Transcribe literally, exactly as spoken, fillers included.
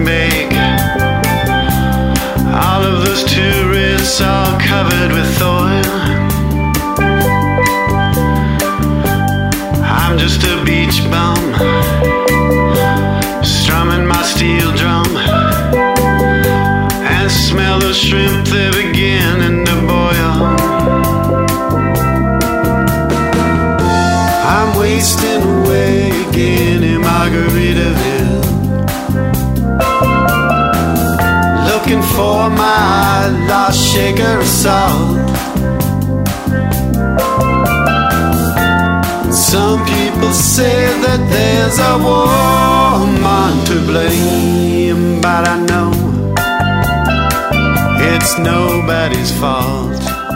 make. All of those tourists all covered with oil. I'm just a beach bum, strumming my steel drum, and smell the shrimp, they're beginning to boil. I'm wasting away again in Margaritaville, looking for my lost shaker of salt. Some people say that there's a woman to blame, but I know it's nobody's fault.